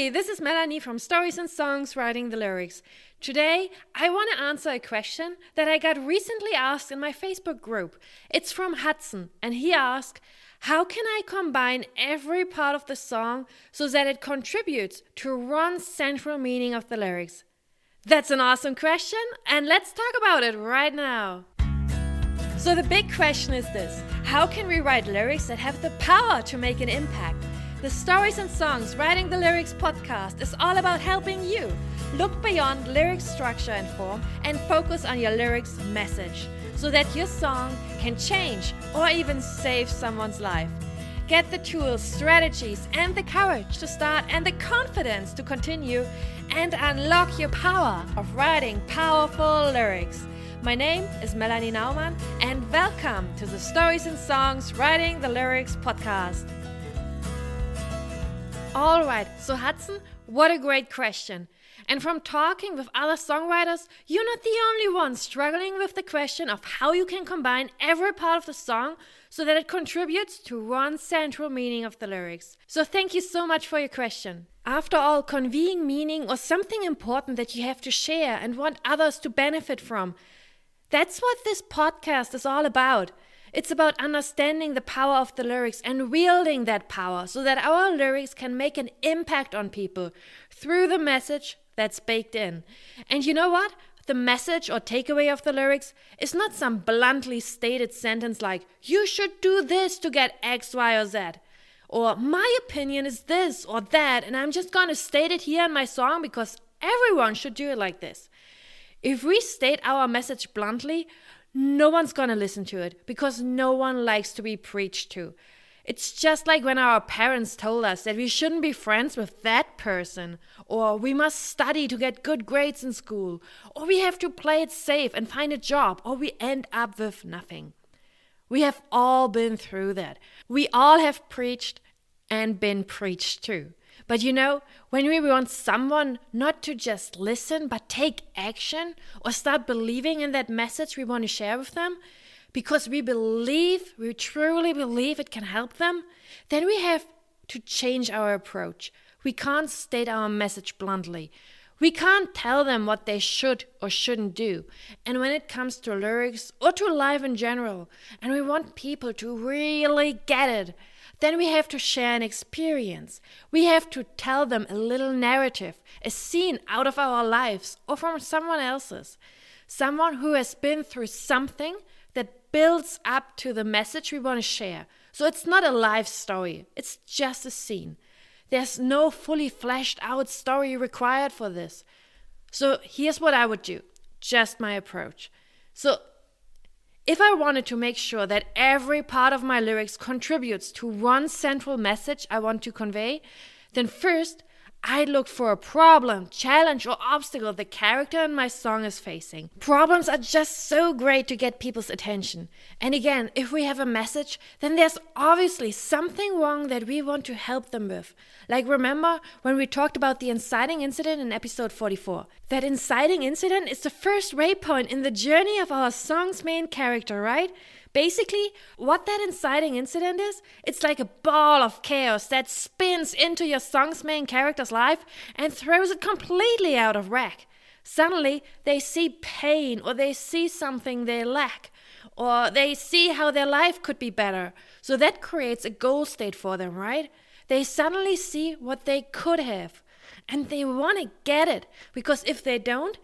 Hey, this is Melanie from Stories and Songs Writing the Lyrics. Today, I want to answer a question that I got recently asked in my Facebook group. It's from Hudson, and he asked, how can I combine every part of the song so that it contributes to one central meaning of the lyrics? That's an awesome question, and let's talk about it right now. So the big question is this: how can we write lyrics that have the power to make an impact? The Stories and Songs Writing the Lyrics podcast is all about helping you look beyond lyric structure and form and focus on your lyrics message so that your song can change or even save someone's life. Get the tools, strategies, and the courage to start and the confidence to continue and unlock your power of writing powerful lyrics. My name is Melanie Naumann, and welcome to the Stories and Songs Writing the Lyrics podcast. Alright, so Hudson, what a great question. And from talking with other songwriters, you're not the only one struggling with the question of how you can combine every part of the song so that it contributes to one central meaning of the lyrics. So thank you so much for your question. After all, conveying meaning or something important that you have to share and want others to benefit from, that's what this podcast is all about. It's about understanding the power of the lyrics and wielding that power so that our lyrics can make an impact on people through the message that's baked in. And you know what? The message or takeaway of the lyrics is not some bluntly stated sentence like, you should do this to get X, Y, or Z. Or my opinion is this or that, and I'm just going to state it here in my song because everyone should do it like this. If we state our message bluntly, no one's gonna listen to it because no one likes to be preached to. It's just like when our parents told us that we shouldn't be friends with that person, or we must study to get good grades in school, or we have to play it safe and find a job, or we end up with nothing. We have all been through that. We all have preached and been preached to. But you know, when we want someone not to just listen, but take action or start believing in that message we want to share with them, because we truly believe it can help them, then we have to change our approach. We can't state our message bluntly. We can't tell them what they should or shouldn't do. And when it comes to lyrics or to life in general, and we want people to really get it, then we have to share an experience. We have to tell them a little narrative, a scene out of our lives or from someone else's. Someone who has been through something that builds up to the message we want to share. So it's not a life story, it's just a scene. There's no fully fleshed out story required for this. So here's what I would do, just my approach. So if I wanted to make sure that every part of my lyrics contributes to one central message I want to convey, then first, I'd look for a problem, challenge, or obstacle the character in my song is facing. Problems are just so great to get people's attention. And again, if we have a message, then there's obviously something wrong that we want to help them with. Like remember when we talked about the inciting incident in episode 44? That inciting incident is the first waypoint in the journey of our song's main character, right? Basically, what that inciting incident is, it's like a ball of chaos that spins into your song's main character's life and throws it completely out of whack. Suddenly, they see pain, or they see something they lack, or they see how their life could be better. So that creates a goal state for them, right? They suddenly see what they could have, and they want to get it, because if they don't,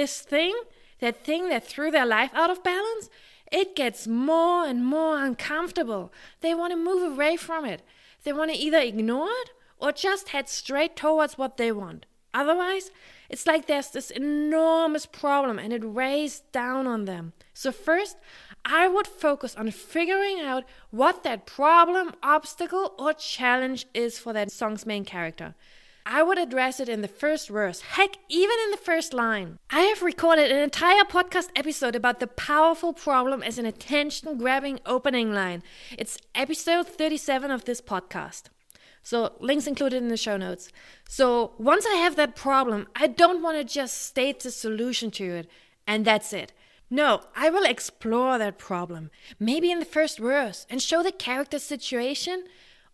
that thing that threw their life out of balance, it gets more and more uncomfortable. They want to move away from it. They want to either ignore it or just head straight towards what they want. Otherwise, it's like there's this enormous problem and it weighs down on them. So first, I would focus on figuring out what that problem, obstacle, or challenge is for that song's main character. I would address it in the first verse, heck, even in the first line. I have recorded an entire podcast episode about the powerful problem as an attention-grabbing opening line. It's episode 37 of this podcast. So, links included in the show notes. So, once I have that problem, I don't want to just state the solution to it, and that's it. No, I will explore that problem, maybe in the first verse, and show the character's situation,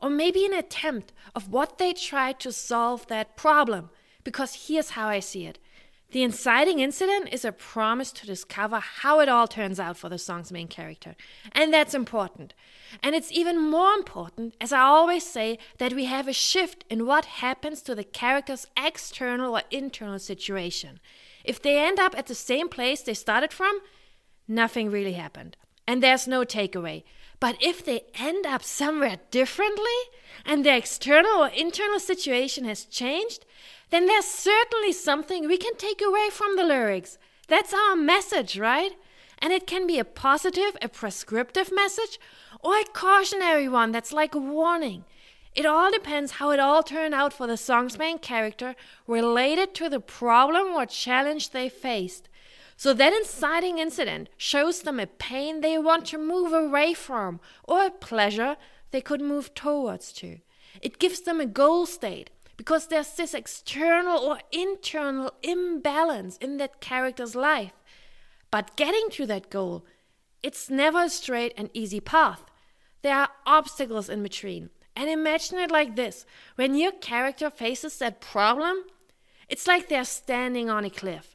or maybe an attempt of what they tried to solve that problem. Because here's how I see it. The inciting incident is a promise to discover how it all turns out for the song's main character. And that's important. And it's even more important, as I always say, that we have a shift in what happens to the character's external or internal situation. If they end up at the same place they started from, nothing really happened. And there's no takeaway. But if they end up somewhere differently, and their external or internal situation has changed, then there's certainly something we can take away from the lyrics. That's our message, right? And it can be a positive, a prescriptive message, or a cautionary one that's like a warning. It all depends how it all turned out for the song's main character related to the problem or challenge they faced. So that inciting incident shows them a pain they want to move away from, or a pleasure they could move towards to. It gives them a goal state, because there's this external or internal imbalance in that character's life. But getting to that goal, it's never a straight and easy path. There are obstacles in between. And imagine it like this. When your character faces that problem, it's like they're standing on a cliff.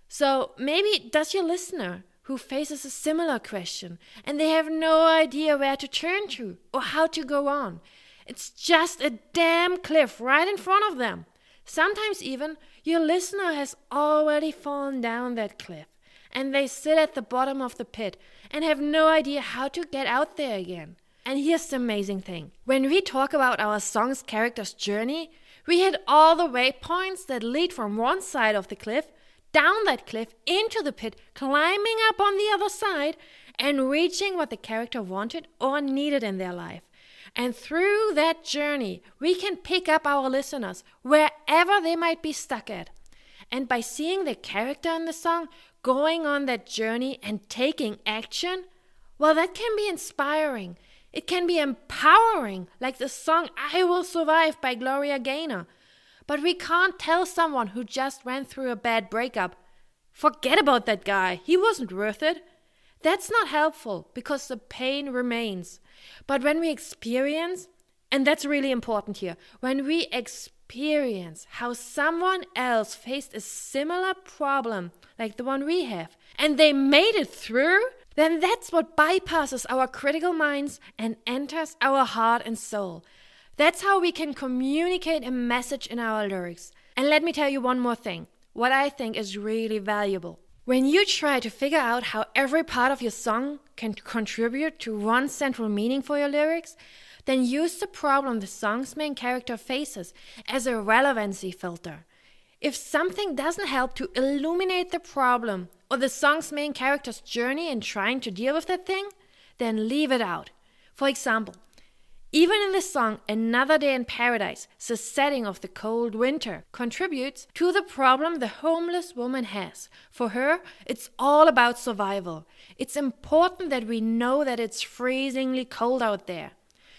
So maybe does your listener who faces a similar question and they have no idea where to turn to or how to go on. It's just a damn cliff right in front of them. Sometimes even your listener has already fallen down that cliff and they sit at the bottom of the pit and have no idea how to get out there again. And here's the amazing thing. When we talk about our song's character's journey, we hit all the waypoints that lead from one side of the cliff, down that cliff, into the pit, climbing up on the other side, and reaching what the character wanted or needed in their life. And through that journey, we can pick up our listeners wherever they might be stuck at. And by seeing the character in the song going on that journey and taking action, well, that can be inspiring. It can be empowering, like the song I Will Survive by Gloria Gaynor. But we can't tell someone who just went through a bad breakup, forget about that guy, he wasn't worth it. That's not helpful because the pain remains. But when we experience, and that's really important here, when we experience how someone else faced a similar problem like the one we have, and they made it through, then that's what bypasses our critical minds and enters our heart and soul. That's how we can communicate a message in our lyrics. And let me tell you one more thing, what I think is really valuable. When you try to figure out how every part of your song can contribute to one central meaning for your lyrics, then use the problem the song's main character faces as a relevancy filter. If something doesn't help to illuminate the problem or the song's main character's journey in trying to deal with that thing, then leave it out. For example, even in the song Another Day in Paradise, the setting of the cold winter contributes to the problem the homeless woman has. For her, it's all about survival. It's important that we know that it's freezingly cold out there.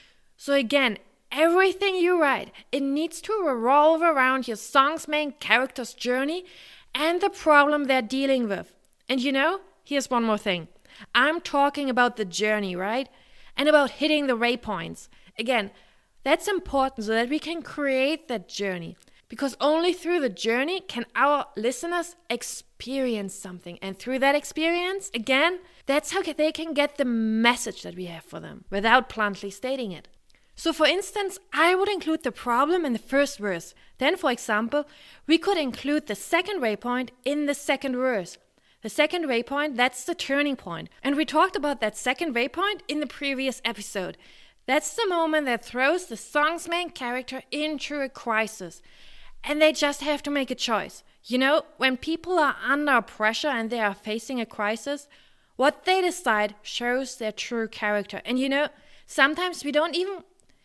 So again, everything you write, it needs to revolve around your song's main character's journey and the problem they're dealing with. And here's one more thing. I'm talking about the journey, right? And about hitting the waypoints. Again, that's important so that we can create that journey. Because only through the journey can our listeners experience something. And through that experience, again, that's how they can get the message that we have for them without bluntly stating it. So for instance, I would include the problem in the first verse. Then, for example, we could include the second waypoint in the second verse. The second waypoint, that's the turning point. And we talked about that second waypoint in the previous episode. That's the moment that throws the song's main character into a crisis. And they just have to make a choice. When people are under pressure and they are facing a crisis, what they decide shows their true character. And sometimes we don't even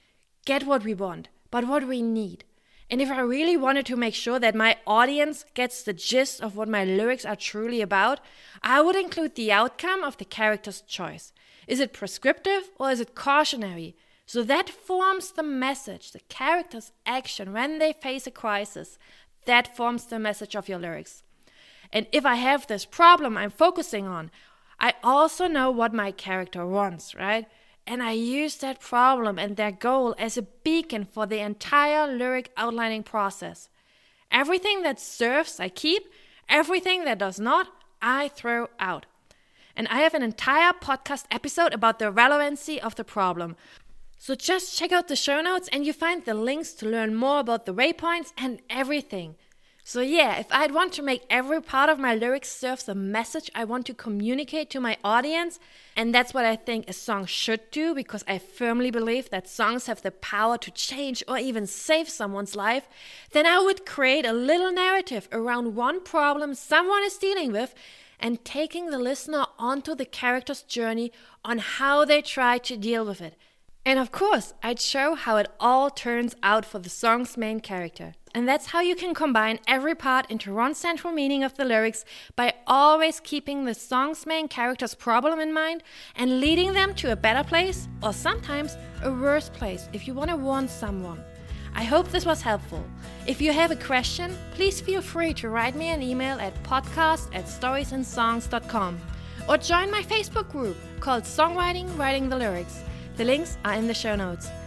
get what we want, but what we need. And if I really wanted to make sure that my audience gets the gist of what my lyrics are truly about, I would include the outcome of the character's choice. Is it prescriptive or is it cautionary? So that forms the message, the character's action when they face a crisis. That forms the message of your lyrics. And if I have this problem I'm focusing on, I also know what my character wants, right? and I use that problem and their goal as a beacon for the entire lyric outlining process. Everything that serves, I keep. Everything that does not, I throw out. And I have an entire podcast episode about the relevancy of the problem. So just check out the show notes and you find the links to learn more about the waypoints and everything. So yeah, if I'd want to make every part of my lyrics serve the message I want to communicate to my audience, and that's what I think a song should do, because I firmly believe that songs have the power to change or even save someone's life, then I would create a little narrative around one problem someone is dealing with and taking the listener onto the character's journey on how they try to deal with it. And of course, I'd show how it all turns out for the song's main character. And that's how you can combine every part into one central meaning of the lyrics by always keeping the song's main character's problem in mind and leading them to a better place, or sometimes a worse place if you want to warn someone. I hope this was helpful. If you have a question, please feel free to write me an email at podcast@storiesandsongs.com or join my Facebook group called Songwriting Writing the Lyrics. The links are in the show notes.